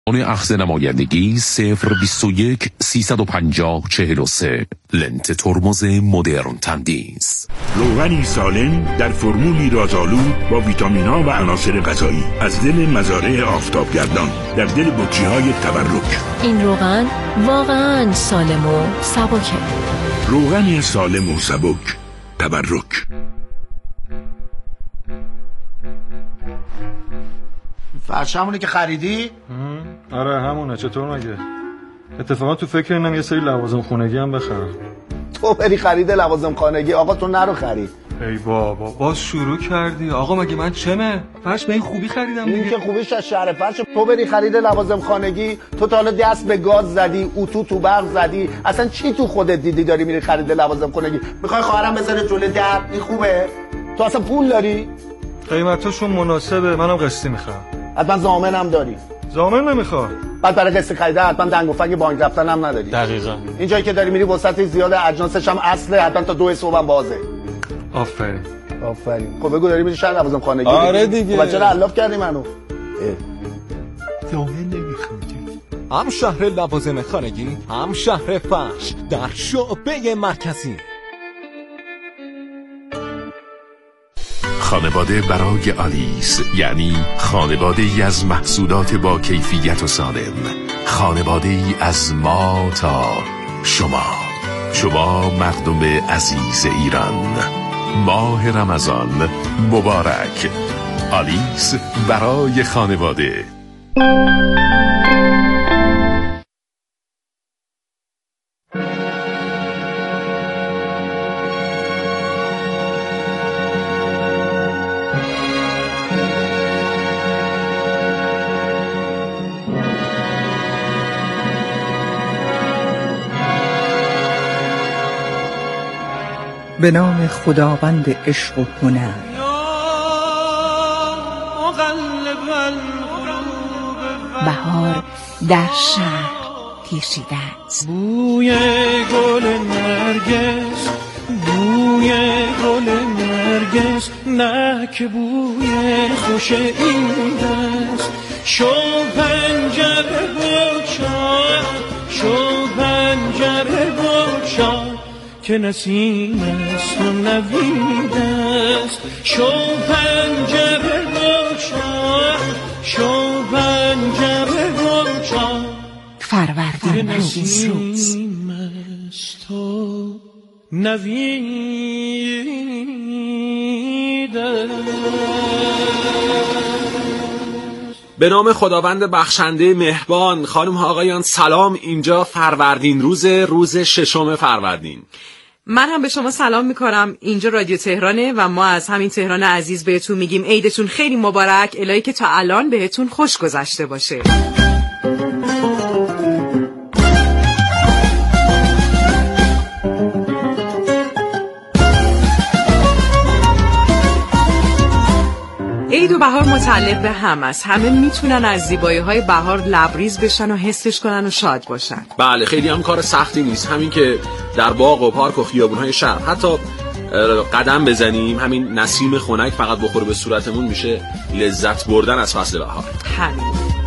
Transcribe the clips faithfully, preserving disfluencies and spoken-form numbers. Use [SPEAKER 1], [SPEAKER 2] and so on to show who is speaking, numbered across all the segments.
[SPEAKER 1] آن اخذ نمایندگی صفر بیست و یک سیصد و پنجاه چهل و سه. لنت ترمز مدرن تندیس.
[SPEAKER 2] روغنی سالم در فرمولی رازآلود با ویتامین‌ها و عناصر غذایی از دل مزارع آفتابگردان در دل بطری‌های تبرک.
[SPEAKER 3] این روغن واقعاً سالم و سبکه.
[SPEAKER 2] روغن سالم و سبک تبرک.
[SPEAKER 4] فرش همونه که خریدی؟
[SPEAKER 5] آره همونه. چطور مگه؟ اتفاقا تو فکر اینم یه سری لوازم خونگی هم بخرم.
[SPEAKER 4] تو بری خرید لوازم خانگی؟ آقا تو نرو خرید.
[SPEAKER 5] ای بابا باز شروع کردی. آقا مگه من چمه؟ فرش به این خوبی خریدم دیگه.
[SPEAKER 4] این که خوبیش از شهر فرش. تو بری خرید لوازم خانگی، تو تا حالا دست به گاز زدی، اتو تو برق زدی، اصلا چی تو خودت دیدی داری میری خرید لوازم خانگی؟ میخوای خواهرم بذاره جلوی در؟ این خوبه؟ تو اصلا پول داری؟
[SPEAKER 5] قیمتاشون مناسبه، منم قسطی میخوام.
[SPEAKER 4] حتما ضامنم داری؟
[SPEAKER 5] ضامن نمیخوام.
[SPEAKER 4] بعد برای قسط خریده حتما دنگ و فنگ بانک رفتن هم نداری.
[SPEAKER 5] دقیقاً.
[SPEAKER 4] این جایی که داری میری وسط زیاد اجناسش هم اصله، حتما تا دو صبح هم بازه.
[SPEAKER 5] آفرین.
[SPEAKER 4] آفرین. خب بگو داری میری شهر لوازم خانگی؟
[SPEAKER 5] آره دیگه.
[SPEAKER 4] خب چرا الاف کردی منو؟
[SPEAKER 6] ضامن نمیخوام. هم شهر لوازم خانگی، هم شهر فرش در شعبه مرکزی.
[SPEAKER 1] خانواده برای آلیس، یعنی خانواده ای از محصولات با کیفیت و سالم، خانواده ای از ما تا شما، شما مردم عزیز ایران. ماه رمضان مبارک. آلیس برای خانواده.
[SPEAKER 7] به نام خداوند عشق و هنر. بهار در شهر پیچیده است.
[SPEAKER 8] بوی گل نرگس، بوی گل نرگس، نه که بوی خوش این دست. شو پنجره بگشا، شو پنجره بگشا که نسیم است و نوید است. شو پنجره بگشا، شو پنجره بگشا
[SPEAKER 7] فروردین روز روز.
[SPEAKER 8] است و نوید است.
[SPEAKER 9] به نام خداوند بخشنده مهربان. خانم ها آقایان سلام. اینجا فروردین روز روز ششم فروردین.
[SPEAKER 10] من هم به شما سلام میکنم. اینجا رادیو تهرانه و ما از همین تهران عزیز بهتون میگیم عیدتون خیلی مبارک. الهی که تا الان بهتون خوش گذشته باشه. عید و بهار متعلق به هم است. همه میتونن از زیبایی‌های بهار لبریز بشن و حسش کنن و شاد باشن.
[SPEAKER 9] بله خیلی هم کار سختی نیست. همین که در باغ و پارک و خیابون‌های شهر حتی قدم بزنیم، همین نسیم خنک فقط بخوره به صورتمون میشه لذت بردن از فصل بهار.
[SPEAKER 10] همین.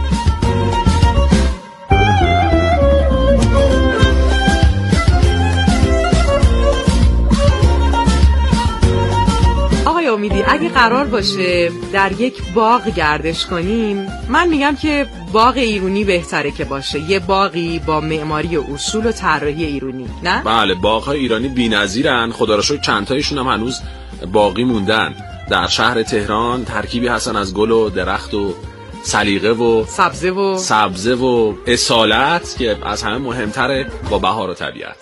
[SPEAKER 10] امیدی اگه قرار باشه در یک باغ گردش کنیم، من میگم که باغ ایرانی بهتره که باشه. یه باغی با معماری و اصول و طراحی ایرانی. نه؟
[SPEAKER 9] بله باغ‌های ایرانی بی‌نظیرن. خدا را شکر چند تایشون هم هنوز باقی موندن. در شهر تهران ترکیبی هستن از گل و درخت و سلیقه و
[SPEAKER 10] سبزه و
[SPEAKER 9] سبزه و اصالت که از همه مهمتره با بهار و طبیعت.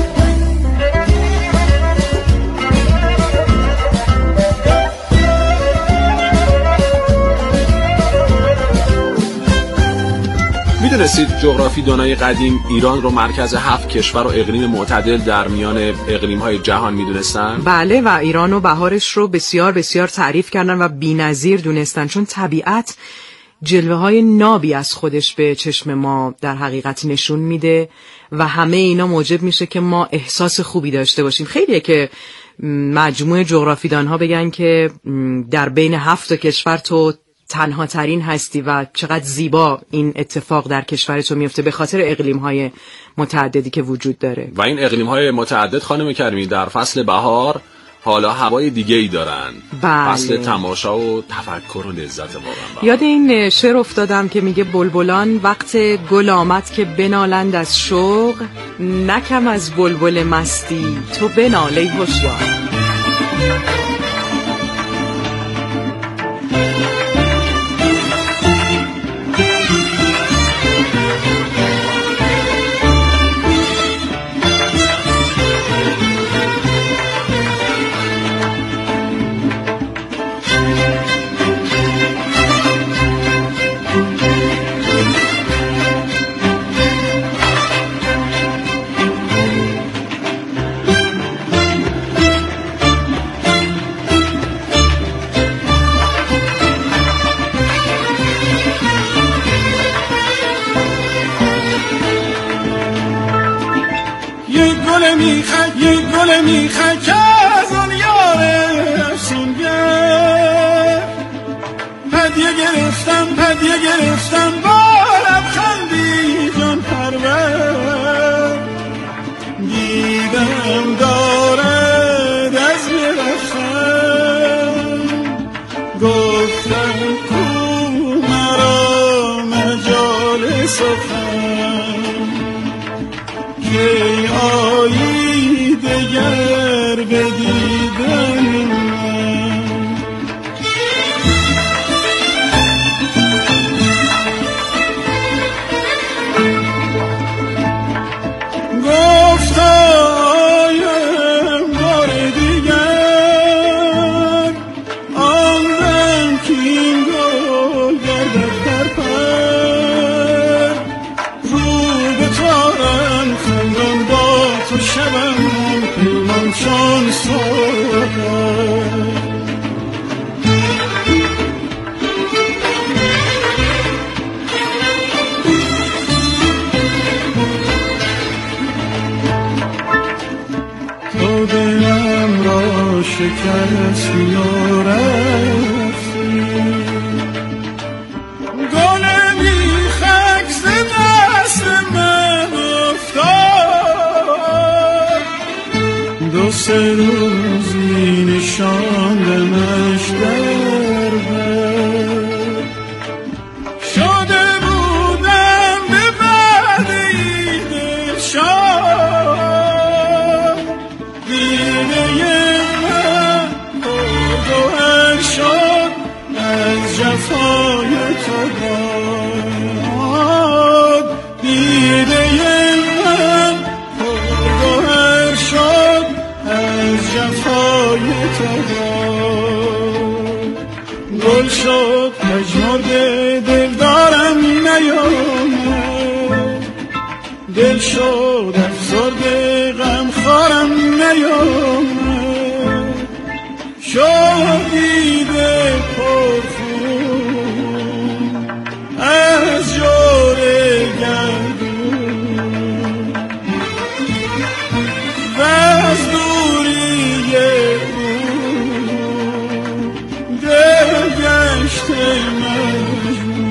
[SPEAKER 9] میدونستید جغرافی دانای قدیم ایران رو مرکز هفت کشور و اقلیم معتدل در میان اقلیم‌های جهان میدونستن؟
[SPEAKER 10] بله و ایران و بهارش رو بسیار بسیار تعریف کردن و بی‌نظیر دونستن، چون طبیعت جلوه‌های نابی از خودش به چشم ما در حقیقت نشون میده و همه اینا موجب میشه که ما احساس خوبی داشته باشیم. خیلیه که مجموعه جغرافیدان‌ها بگن که در بین هفت کشور تو تنها ترین هستی و چقدر زیبا این اتفاق در کشور تو میفته به خاطر اقلیم های متعددی که وجود داره.
[SPEAKER 9] و این اقلیم های متعدد خانم کریمی در فصل بهار حالا هوای دیگه ای دارن.
[SPEAKER 10] بله.
[SPEAKER 9] فصل تماشا و تفکر و لذت واقعا.
[SPEAKER 10] یاد این شعر افتادم که میگه بلبلان وقت گل آمد که بنالند از شوق، نکم از بلبل مستی تو بنال ای هوشیار.
[SPEAKER 8] یک گل میخک که از آن یار افسونگر هدیه گرفتم هدیه گرفتم با لبخندی جان پرور، دیدم دارد از میرفتم گفتم کو مرا مجال سخن که آیی دگر به دیدن من. گفت آیم بار دیگر آن دم که این گل گردد پر پر، رو به تارم خندان با تو شبم پیمان چون سوگند. تو دلم را شکستی و رفتی، گل میخک ز دست من افتاد، دو سه روزی نشاندمش در بر، شده بودم به بعد عید شاد، دیده من پرگوهر شد از جفای تو داد، دیده من پرگوهر شد از جفای تو داد، گل شد پژمرده دل دارم نیامد، دل شد افسرده غم خارم نیامد، شد دیده پرخون از جور گردون و از دوری اون دل گشت مجنون.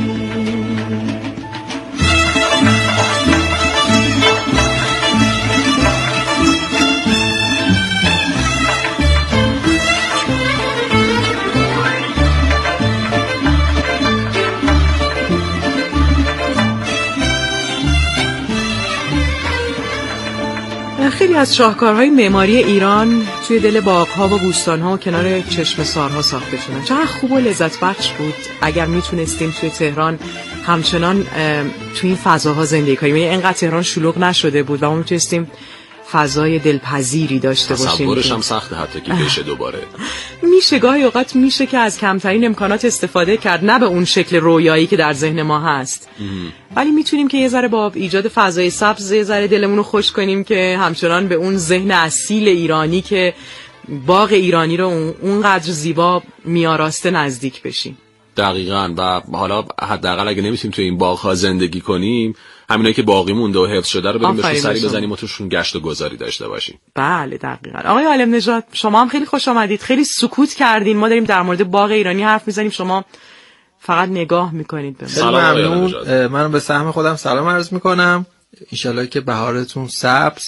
[SPEAKER 10] خیلی از شاهکارهای معماری ایران توی دل باغ‌ها و بوستان‌ها و کنار چشمه‌سارها ساخته شدن. چقدر خوب و لذت بخش بود اگر میتونستیم توی تهران همچنان توی این فضاها زندگی کنیم. یعنی اینقدر تهران شلوغ نشده بود و ما میتونستیم فضای دلپذیری داشته باشیم.
[SPEAKER 9] تصورش هم سخته حتی که بشه دوباره.
[SPEAKER 10] میشه گاهی اوقات میشه که از کمترین امکانات استفاده کرد، نه به اون شکل رویایی که در ذهن ما هست. ولی میتونیم که یه ذره با ایجاد فضای سبز یه ذره دلمون رو خوش کنیم که همچنان به اون ذهن اصیل ایرانی که باغ ایرانی رو اونقدر زیبا میاراسته نزدیک بشیم.
[SPEAKER 9] دقیقاً. و حالا حداقل اگه نمیتونیم تو این باغ‌ها زندگی کنیم، همینایی که باقی مونده و حفظ شده رو بریم بهشون سری بزنیم و توشون گشت و گذاری داشته باشیم.
[SPEAKER 10] بله دقیقاً. آقای عالم نژاد شما هم خیلی خوش آمدید، خیلی سکوت کردین. ما داریم در مورد باغ ایرانی حرف میزنیم، شما فقط نگاه میکنید به
[SPEAKER 11] من. ممنون. من به سهم خودم سلام عرض میکنم. انشالله که بهارتون سبز،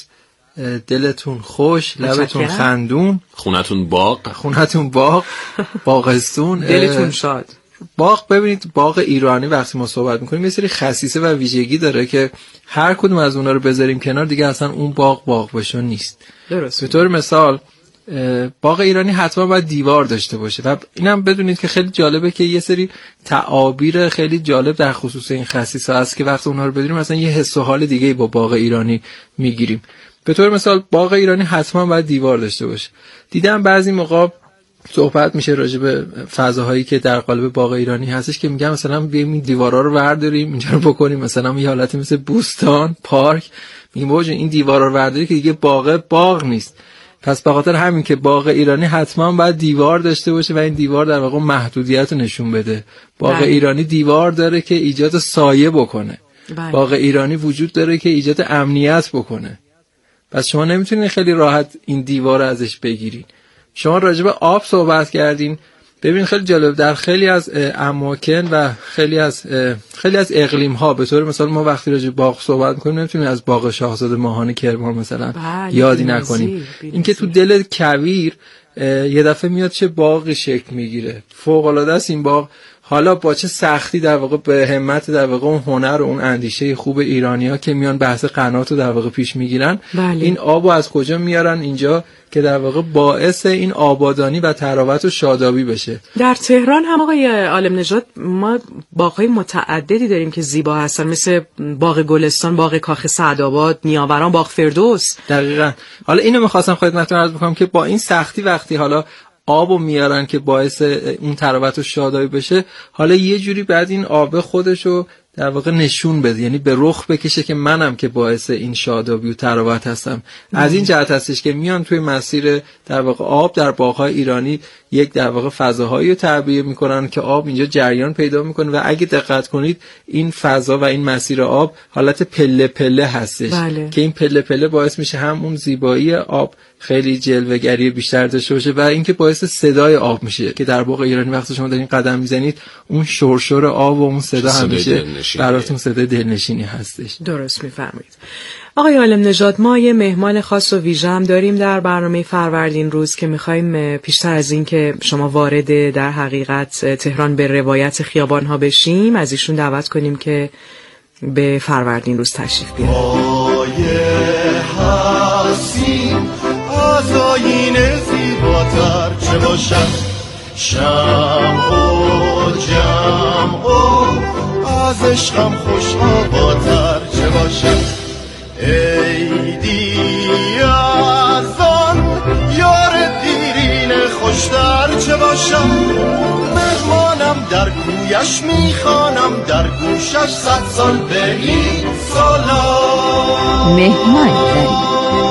[SPEAKER 11] دلتون خوش، لبتون خندون،
[SPEAKER 9] خونتون باغ،
[SPEAKER 11] خونتون باغ، باغستون،
[SPEAKER 10] دلتون شاد.
[SPEAKER 11] باغ، ببینید باغ ایرانی وقتی ما صحبت میکنیم یه سری خصیصه و ویژگی داره که هر کدوم از اونها رو بذاریم کنار دیگه اصلا اون باغ باغ باشه نیست.
[SPEAKER 10] درست.
[SPEAKER 11] به طور مثال باغ ایرانی حتما باید دیوار داشته باشه و اینم بدونید که خیلی جالبه که یه سری تعابیر خیلی جالب در خصوص این خصیصه هست که وقتی اونها رو بدونیم مثلا یه حس و حال دیگه با باغ ایرانی میگیریم. به طور مثال باغ ایرانی حتما باید دیوار داشته باشه. دیدم بعضی موقع صحبت میشه راجع به فضاهایی که در قالب باغ ایرانی هستش که میگم مثلا بیایم این دیوارا رو برداریم اینجا رو بکنیم مثلا یه حالتی مثل بوستان، پارک. میگیم بابا این دیوارا رو برداری که دیگه باغ باغ نیست. پس به خاطر همین که باغ ایرانی حتما باید دیوار داشته باشه و این دیوار در واقع محدودیت رو نشون بده. باغ بله. ایرانی دیوار داره که ایجاد سایه بکنه. بله. باغ ایرانی وجود داره که ایجاد امنیت بکنه. پس شما نمیتونین خیلی راحت این دیوار رو ازش بگیرین. شما راجع به آب صحبت کردین. ببین خیلی جالب در خیلی از اماکن و خیلی از خیلی از اقلیم ها به طور مثال ما وقتی راجع به باغ صحبت می‌کنیم نمیتونیم از باغ شاهزاده ماهان کرمان مثلا یادی نکنیم. اینکه تو دل کویر یه دفعه میاد چه باغی شکل میگیره. فوق العاده است این باغ. حالا با چه سختی در واقع به همت در واقع اون هنر و اون اندیشه خوب ایرانی‌ها که میان بحث قنات رو در واقع پیش میگیرن بله. این آبو از کجا میارن اینجا که در واقع باعث این آبادانی و تراوت و شادابی بشه.
[SPEAKER 10] در تهران هم آقای عالم نژاد ما باغ‌های متعددی داریم که زیبا هستن مثل باغ گلستان، باغ کاخ سعدآباد، نیاوران، باغ فردوس.
[SPEAKER 11] دقیقاً. حالا اینو می‌خواستم خدمتتون عرض بکنم که با این سختی وقتی حالا آبو میارن که باعث اون تراوت و شادابی بشه حالا یه جوری بعد این آب خودشو در واقع نشون بده یعنی به رخ بکشه که منم که باعث این شادابی و تراوت هستم. از این جهت هستش که میان توی مسیر در واقع آب در باغ‌های ایرانی یک در واقع فضاهایی رو تعبیه میکنن که آب اینجا جریان پیدا میکنه و اگه دقت کنید این فضا و این مسیر آب حالت پله پله هستش بله. که این پله پله باعث میشه هم اون زیبایی آب خیلی جلوه‌گری بیشتر داشته باشه و اینکه باعث صدای آب میشه که در باغ ایرانی وقتی شما دارین قدم میزنید اون شرشر آب و اون صدا همیشه براتون صدای دلنشینی هستش.
[SPEAKER 10] درست میفرمایید. آقای عالم نژاد ما یه مهمان خاص و ویژه هم داریم در برنامه فروردین روز که می‌خوایم پیشتر از این که شما وارد در حقیقت تهران به روایت خیابان‌ها بشیم از ایشون دعوت کنیم که به فروردین روز تشریف بیارن.
[SPEAKER 8] از آینه زیباتر چه باشد شمع و جمع و از عشقم خوش آباتر چه باشد عیدی از آن یار دیرین خوشتر چه باشد مهمانم در کویش میخوانم در گوشش صد سال به این سالم
[SPEAKER 12] مهمان داریم.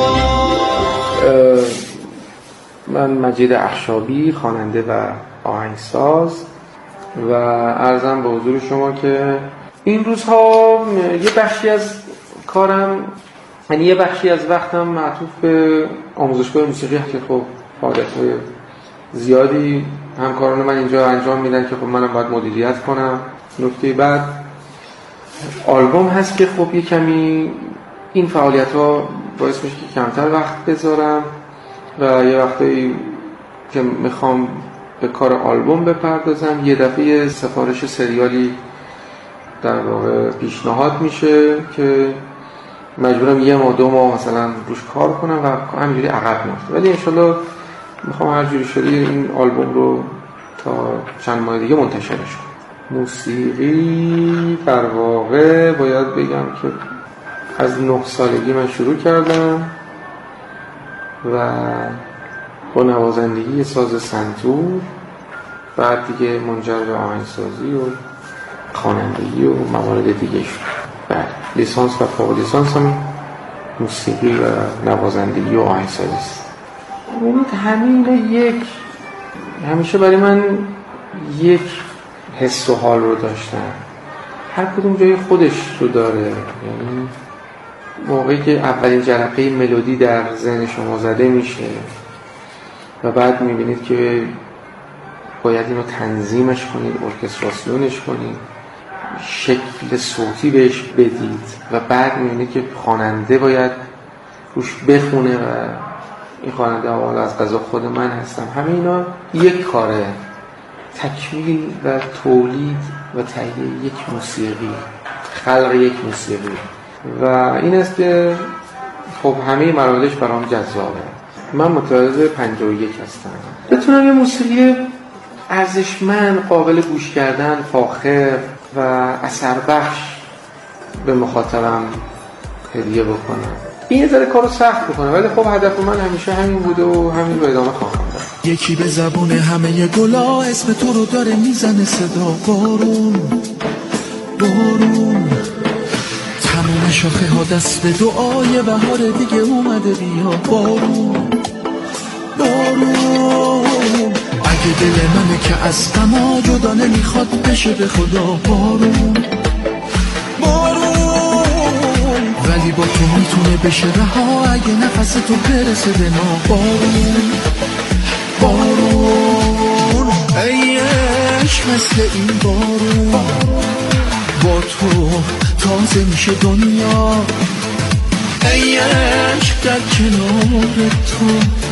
[SPEAKER 13] من مجید اخشابی خواننده و آهنگساز و عرضم به حضور شما که این روزها یه بخشی از کارم یعنی یه بخشی از وقتم معطوف به آموزشگاه موسیقی که خب فعالیت‌های زیادی همکاران من اینجا انجام میدن که خب منم باید مدیریت کنم. نکته بعد آلبوم هست که خب یه کمی این فعالیت‌ها باعث میشه که کمتر وقت بذارم و یه وقتی که میخوام به کار آلبوم بپردازم یه دفعه سفارش سریالی در واقع پیشنهاد میشه که مجبورم یه ماه دو ماه مثلا روش کار کنم و همینجوری عقب میفته ولی انشالله میخوام هر جوری شده این آلبوم رو تا چند ماه دیگه منتشرش کنم. موسیقی در واقع باید بگم که از نه سالگی من شروع کردم و با نوازندگی ساز سنتور بعد دیگه منجر به آهنگسازی و خوانندگی و موارد دیگه شد. بعد لیسانس و فوق لیسانس هم موسیقی و نوازندگی و آهنگسازی است. ببینید همین یک همیشه برای من یک حس و حال رو داشتم. هر کدوم جای خودش رو داره. یعنی موقعی که اولین جرقه ملودی در ذهن شما زده میشه و بعد میبینید که باید اینو تنظیمش کنید، ارکستراسیونش کنید، شکل صوتی بهش بدید و بعد میبینید که خواننده باید روش بخونه و این خواننده حالا از قضا خود من هستم. همه اینا یک کاره، تکمیل و تولید و تهیه یک موسیقی، خلق یک موسیقی و این است که خب همه مراحلش برام جذابه. من متولد پنجاه و یک هستم. بتونم یه موسیقی ارزشمند، قابل گوش کردن، فاخر و اثر بخش به مخاطبم هدیه بکنم، این یه ذره کارو سخت بکنه، ولی خب هدف من همیشه همین بوده و همین رو ادامه خواهم داد.
[SPEAKER 8] یکی به زبون همه گلا اسم تو رو داره میزنه صدا، بارون بارون تمام شاخه ها دست به دعای بهار دیگه اومده، بیا بارون بارون اگه دل منه که از غما جدا نمیخواد بشه به خدا، بارون بارون ولی با تو میتونه بشه رها اگه نفس تو برسه به ما، بارون بارون ای عشق مثل این بارون، با تو تازه میشه دنیا، ای عشق در کنار تو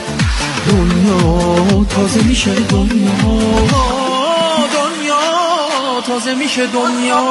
[SPEAKER 8] دنیا تازه میشه، دنیا دنیا تازه میشه دنیا.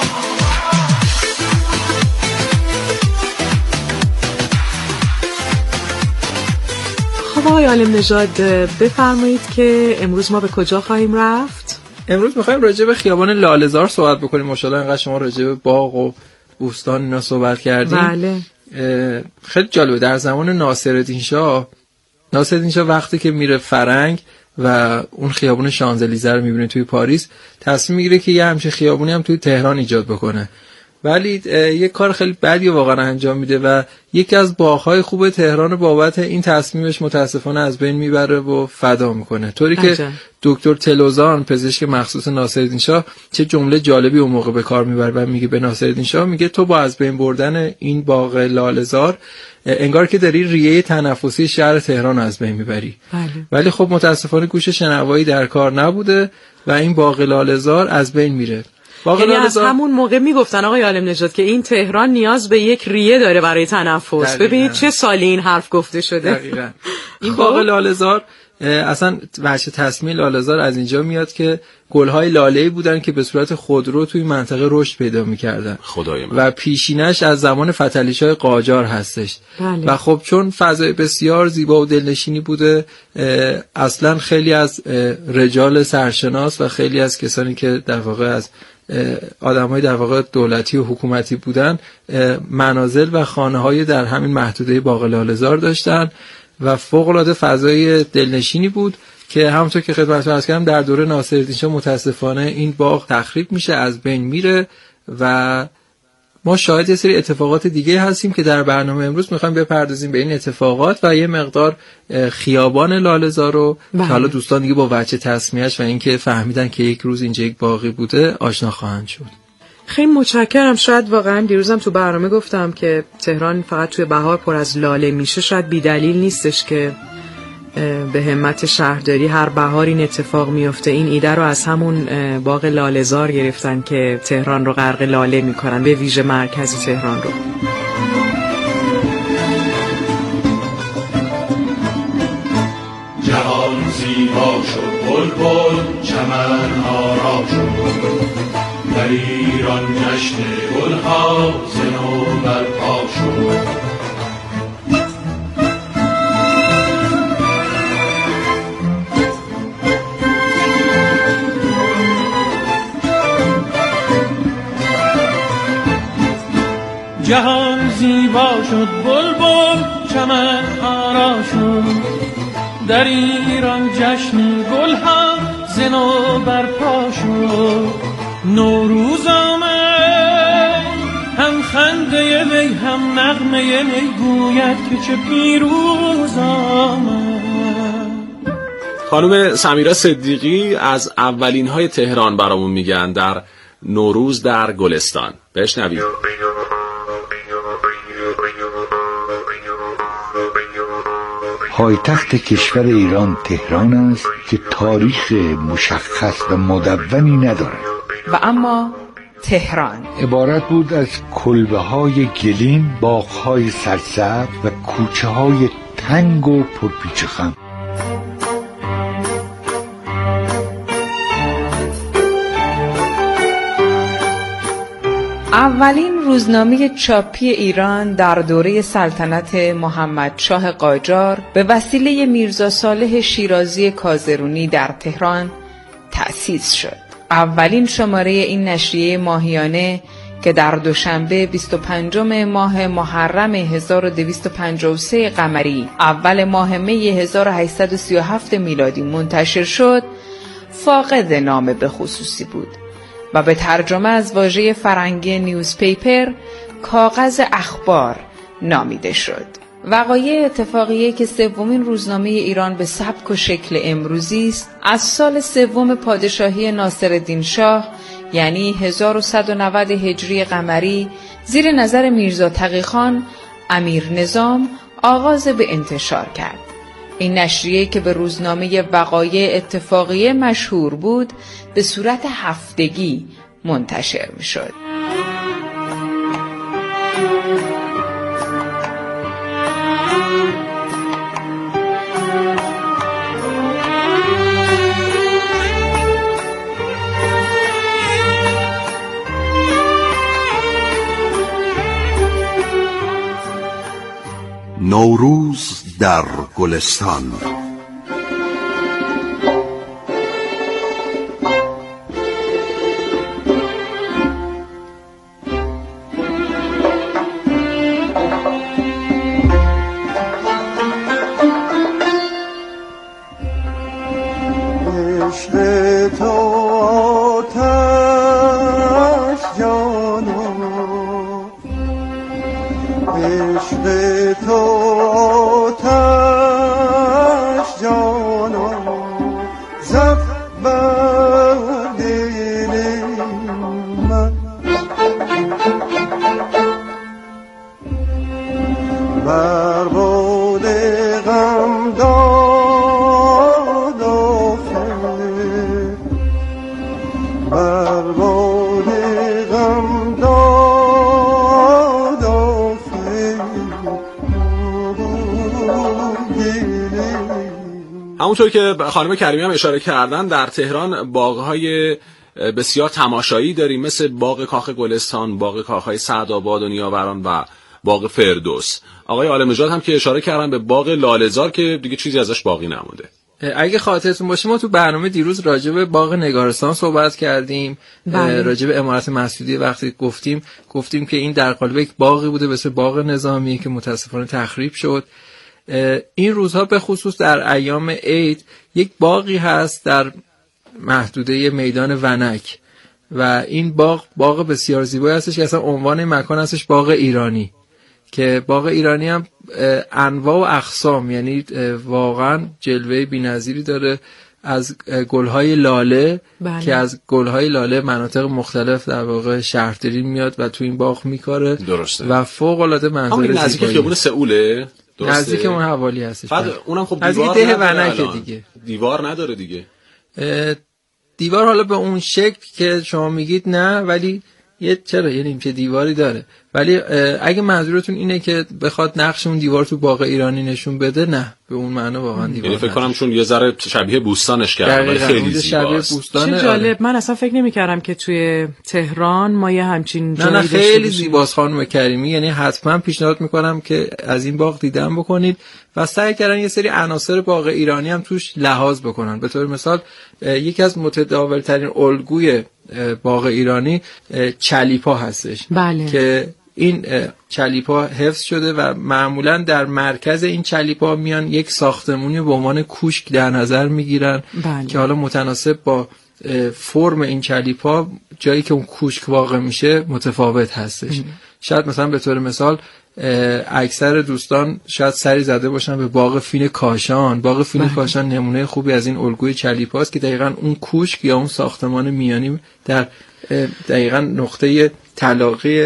[SPEAKER 10] خب آقای عالم نژاد بفرمایید که امروز ما به کجا خواهیم رفت؟
[SPEAKER 11] امروز میخوایم راجع به خیابان لاله‌زار صحبت بکنیم. ماشاءالله انقدر شما راجع به باغ و بوستان اینا صحبت کردیم.
[SPEAKER 10] بله.
[SPEAKER 11] خیلی جالبه. در زمان ناصرالدین شاه ناصرالدین شاه وقتی که میره فرنگ و اون خیابون شانزلیزه رو میبینه توی پاریس، تصمیم میگیره که یه همچین خیابونی هم توی تهران ایجاد بکنه، ولی یه کار خیلی بدی واقعا انجام میده و یکی از باغ‌های خوب تهران رو بابت این تصمیمش متاسفانه از بین میبره و فدا میکنه. طوری که دکتر تلوزان پزشک مخصوص ناصرالدین شاه چه جمله جالبی اون موقع به کار میبره و میگه به ناصرالدین شاه، میگه تو با از بین بردن این باغ لاله‌زار انگار که داری ریه تنفسی شهر تهران از بین میبری.
[SPEAKER 10] بله.
[SPEAKER 11] ولی خب متاسفانه گوش شنوایی در کار نبوده و این باغ لاله‌زار از بین میره.
[SPEAKER 10] یعنی از همون موقع میگفتن آقای عالم نژاد که این تهران نیاز به یک ریه داره برای تنفس. ببینید چه سالی این حرف گفته شده.
[SPEAKER 11] دقیقاً. این باغ لاله‌زار اصلا وجه تسمیه لاله‌زار از اینجا میاد که گل‌های لاله‌ای بودن که به صورت خودرو توی منطقه رشد پیدا می‌کردن و پیشینش از زمان فتحعلی‌شاه قاجار هستش.
[SPEAKER 10] بله.
[SPEAKER 11] و خب چون فضای بسیار زیبا و دلنشینی بوده، اصلا خیلی از رجال سرشناس و خیلی از کسانی که در واقع از آدم‌های در واقع دولتی و حکومتی بودن منازل و خانه‌های در همین محدوده باغ لاله‌زار داشتن و فوق‌العاده فضای دلنشینی بود که همونطور که خدمتتون عرض کردم در دوره ناصرالدین شاه متاسفانه این باغ تخریب میشه، از بین میره و ما شاهد یه سری اتفاقات دیگه هستیم که در برنامه امروز میخوایم بپردازیم به این اتفاقات و یه مقدار خیابان لاله‌زار رو که حالا دوستان دیگه با وجه تسمیه‌اش و اینکه فهمیدن که یک روز اینجا یک باغی بوده آشنا خواهند شد.
[SPEAKER 10] خیلی متشکرم. شاید واقعا دیروزم تو برنامه گفتم که تهران فقط توی بهار پر از لاله میشه، شاید بی‌دلیل نیستش که به همت شهرداری هر بهار این اتفاق میفته. این ایده رو از همون باغ لاله‌زار گرفتن که تهران رو غرق لاله میکنن، به ویژه مرکز تهران رو.
[SPEAKER 8] جهان زیبا شد، بلبل چمن‌ها را شد، در ایران جشن گل‌ها ز نو برپا شد. جهان زیبا شد، بلبل چمن‌ها را شد، در ایران جشن گل‌ها ز نو برپا شد. نوروز آمد، هم خنده می هم نغمه می گوید که چه پیروز آمد.
[SPEAKER 9] خانم سمیرا صدیقی از اولین های تهران برامون میگن در نوروز در گلستان. بشنوید.
[SPEAKER 12] پایتخت کشور ایران تهران است که تاریخ مشخص و مدونی ندارد
[SPEAKER 10] و اما تهران
[SPEAKER 12] عبارت بود از کلبه های گلین، باغ های سرسبز و کوچه های تنگ و پرپیچ و خم.
[SPEAKER 10] اولین روزنامه چاپی ایران در دوره سلطنت محمدشاه قاجار به وسیله میرزا صالح شیرازی کازرونی در تهران تأسیس شد. اولین شماره این نشریه ماهیانه که در دوشنبه بیست و پنجم ماه محرم هزار و دویست و پنجاه و سه قمری اول ماه می هزار و هشتصد و سی و هفت میلادی منتشر شد، فاقد نام به خصوصی بود و به ترجمه از واژه فرنگی نیوزپیپر، کاغذ اخبار نامیده شد. وقایع اتفاقیه که سومین روزنامه ایران به سبک و شکل امروزی است، از سال سوم پادشاهی ناصرالدین شاه یعنی هزار و صد و نود هجری قمری زیر نظر میرزا تقی خان امیر نظام آغاز به انتشار کرد. این نشریه که به روزنامه وقایع اتفاقیه مشهور بود به صورت هفتگی منتشر می شد.
[SPEAKER 14] نوروز در گلستان.
[SPEAKER 9] همونطور که خانم کریمی هم اشاره کردن، در تهران باغ‌های بسیار تماشایی داریم، مثل باغ کاخ گلستان، باغ کاخ‌های سعدآباد و نیاوران و باغ فردوس. آقای عالم‌نژاد هم که اشاره کردن به باغ لاله‌زار که دیگه چیزی ازش باقی نمونده.
[SPEAKER 11] اگه خاطرتون باشه ما تو برنامه دیروز راجع به باغ نگارستان صحبت کردیم، راجع به عمارت مسعودی وقتی گفتیم گفتیم که این در قالب یک باغی بوده مثل باغ نظامی که متاسفانه تخریب شد. این روزها به خصوص در ایام عید یک باغی هست در محدوده میدان ونک و این باغ باغ بسیار زیبایی هستش که اصلا عنوان مکان هستش باغ ایرانی، که باغ ایرانی هم انواع و اقسام، یعنی واقعا جلوه بی‌نظیری داره از گل‌های لاله. بله. که از گل‌های لاله مناطق مختلف در واقع شهرداری میاد و تو این باغ میکاره.
[SPEAKER 9] درسته.
[SPEAKER 11] و فوق‌العاده منظره زیبایی.
[SPEAKER 9] نزدیک خیابون سئوله.
[SPEAKER 11] نزدیک اون حوالی هستش.
[SPEAKER 9] بعد اونم خب
[SPEAKER 11] دیوار ده ونک دیگه.
[SPEAKER 9] دیوار نداره دیگه.
[SPEAKER 11] دیوار حالا به اون شکل که شما میگید نه، ولی یه چرا یه نیمچه دیواری داره، ولی اگه منظورتون اینه که بخواد نقش اون دیوار تو باغ ایرانی نشون بده، نه به اون معنی واقعا دیوار.
[SPEAKER 9] یعنی فکر کنم چون یه ذره شبیه بوستانش کرده، ولی خیلی زیباست.
[SPEAKER 10] چه جالب. من اصلا فکر نمی‌کردم که توی تهران ما یه همچین
[SPEAKER 11] جایی داشته باشیم. نه نه خیلی زیباست خانم کریمی، یعنی حتما پیشنهاد میکنم که از این باغ دیدن بکنید و سعی کردن یه سری عناصر باغ ایرانی هم توش لحاظ بکنن. به طور مثال یکی از متداول‌ترین الگوی باغ ایرانی چلیپا هستش.
[SPEAKER 10] بله.
[SPEAKER 11] که این چلیپا حفظ شده و معمولا در مرکز این چلیپا میان یک ساختمونی به عنوان کوشک در نظر میگیرن.
[SPEAKER 10] بله.
[SPEAKER 11] که حالا متناسب با فرم این چلیپا جایی که اون کوشک واقع میشه متفاوت هستش. شاید مثلا به طور مثال اکثر دوستان شاید سری زده باشن به باغ فین کاشان. باغ فین بله. کاشان نمونه خوبی از این الگوی چلیپاست که دقیقاً اون کوشک یا اون ساختمان میانی در دقیقاً نقطه تلاقی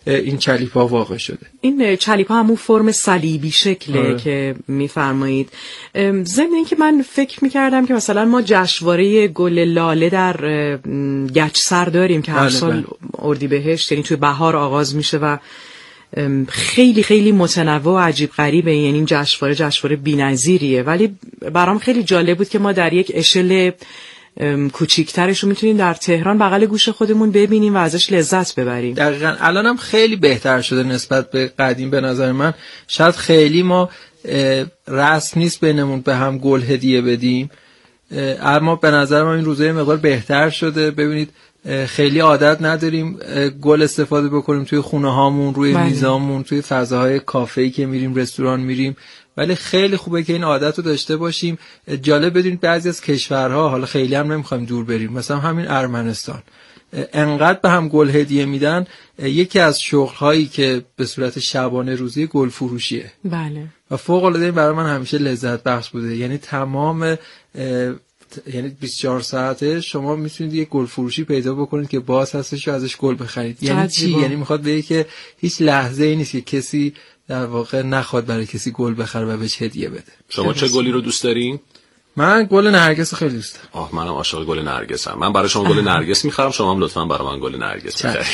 [SPEAKER 11] این چلیپا واقع شده.
[SPEAKER 10] این چلیپا همون فرم صلیبی شکله
[SPEAKER 11] آره.
[SPEAKER 10] که میفرمایید. ضمن اینکه من فکر میکردم که مثلا ما جشنواره گل لاله در گچسر داریم که هر سال اردیبهشت، یعنی توی بهار آغاز میشه و خیلی خیلی متنوع و عجیب غریبه، یعنی این جشنواره جشنواره بی‌نظیریه، ولی برام خیلی جالب بود که ما در یک اشل کوچیک‌ترش رو میتونیم در تهران بغل گوش خودمون ببینیم و ازش لذت ببریم.
[SPEAKER 11] دقیقاً. الانم خیلی بهتر شده نسبت به قدیم به نظر من. شاید خیلی ما رسم نیست بینمون به هم گل هدیه بدیم، اما به نظر من این روزای مقدار بهتر شده. ببینید خیلی عادت نداریم گل استفاده بکنیم توی خونه هامون، روی بله. میزامون، توی فضاهای کافه‌ای که میریم، رستوران میریم، ولی خیلی خوبه که این عادت رو داشته باشیم. جالب بدونید بعضی از کشورها، حالا خیلی هم نمیخوایم دور بریم، مثلا همین ارمنستان انقدر به هم گل هدیه میدن. یکی از شغل‌هایی که به صورت شبانه روزی گل فروشیه.
[SPEAKER 10] بله. و
[SPEAKER 11] فوق العاده برای من همیشه لذت بخش بوده. یعنی تمام یعنی بیست و چهار ساعته شما میتونید یک گل فروشی پیدا بکنید که باز هستش و ازش گل بخرید. یعنی چی؟ یعنی میخواد بگه که هیچ لحظه ای نیست که کسی در واقع نخواد برای کسی گل بخره و بهش هدیه بده.
[SPEAKER 9] شما چه گلی رو دوست دارین؟
[SPEAKER 11] من گل نرگس خیلی دوست دارم.
[SPEAKER 9] آه منم عاشق گل نرگسم. من برای شما گل نرگس میخرم، شما هم لطفاً برای من گل نرگس بخرید.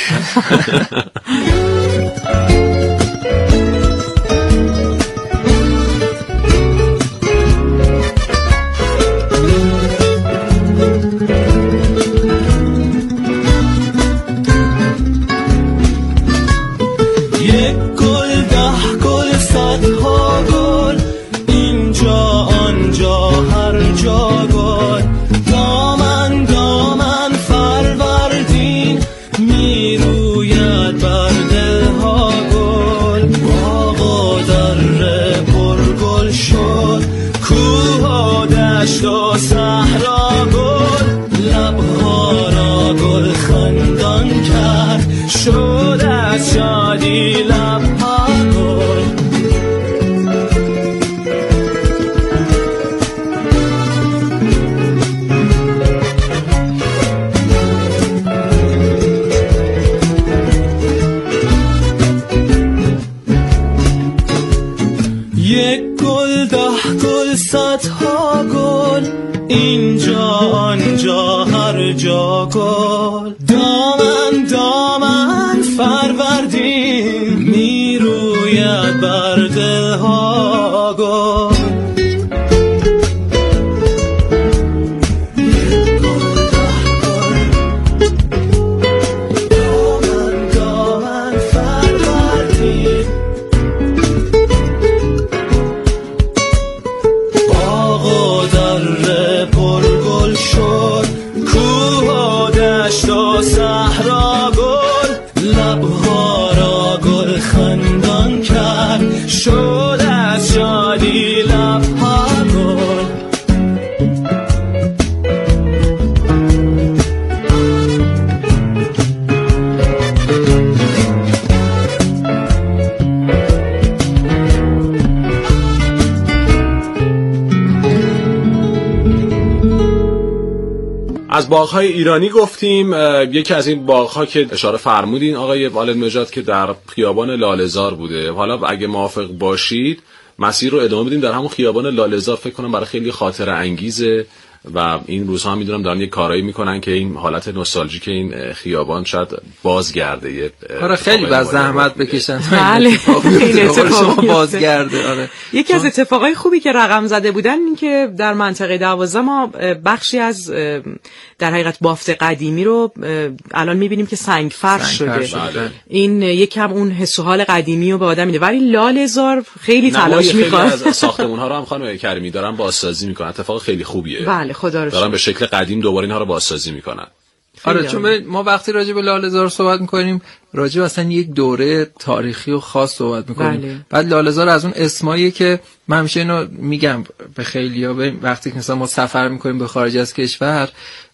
[SPEAKER 9] از باغ‌های ایرانی گفتیم. یکی از این باغ‌ها که اشاره فرمودین آقای والد نژاد که در خیابان لاله‌زار بوده، حالا اگه موافق باشید مسیر رو ادامه بدیم در همون خیابان لاله‌زار. فکر کنم برای خیلی خاطره انگیزه و این روزها میدونم دارن یه کارایی میکنن که این حالت نوستالژیک این خیابان شاید بازگرده.
[SPEAKER 11] آره خیلی باز زحمت بکشن.
[SPEAKER 10] بله این اتفاق
[SPEAKER 11] بازگرده. آره
[SPEAKER 10] یکی از اتفاقای خوبی که رقم زده بودن این که در منطقه دوازده ما بخشی از در حقیقت بافت قدیمی رو الان میبینیم که سنگ فرش شده.
[SPEAKER 9] بله.
[SPEAKER 10] این یکم اون حس و حال قدیمی رو به آدم میده، ولی لاله‌زار خیلی تلاش میکنه.
[SPEAKER 9] خیلی از ساختمان‌ها رو هم خانم کریمی دارن بازسازی میکنن. اتفاق خیلی خوبیه.
[SPEAKER 10] بله خدا رو
[SPEAKER 9] دارن به شکل قدیم دوباره اینها رو بازسازی میکنن.
[SPEAKER 11] آره چون ما وقتی راجع به لاله‌زار صحبت میکنیم راجع به اصلا یک دوره تاریخی و خاص صحبت میکنیم.
[SPEAKER 10] بله.
[SPEAKER 11] بعد لاله‌زار از اون اسمایی که من همیشه اینو میگم به خیلیا، وقتی که مثلا ما سفر میکنیم به خارج از کشور،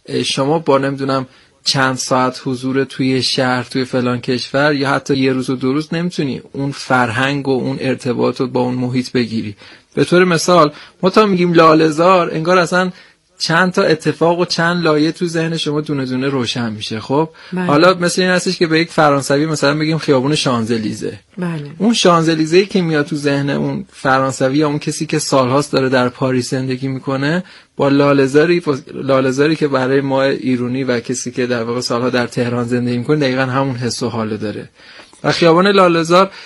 [SPEAKER 11] شما با نمیدونم چند ساعت حضور توی شهر توی فلان کشور یا حتی یه روز و دو روز نمیتونی اون فرهنگ و اون ارتباط رو با اون محیط بگیری. به طور مثال ما تا میگیم لاله‌زار انگار اصلا چند تا اتفاق و چند لایه تو ذهن شما دونه دونه روشن میشه. خب
[SPEAKER 10] بله.
[SPEAKER 11] حالا مثل این هستش که به یک فرانسوی مثلا بگیم خیابون شانزلیزه،
[SPEAKER 10] بله.
[SPEAKER 11] اون شانزلیزه‌ای که میاد تو ذهن اون فرانسوی یا اون کسی که سالهاست داره در پاریس زندگی میکنه با لاله‌زاری لاله‌زاری که برای ما ایرانی و کسی که در واقع سالها در تهران زندگی میکنه دقیقاً همون حس و حالو داره. و خیابان لاله‌زار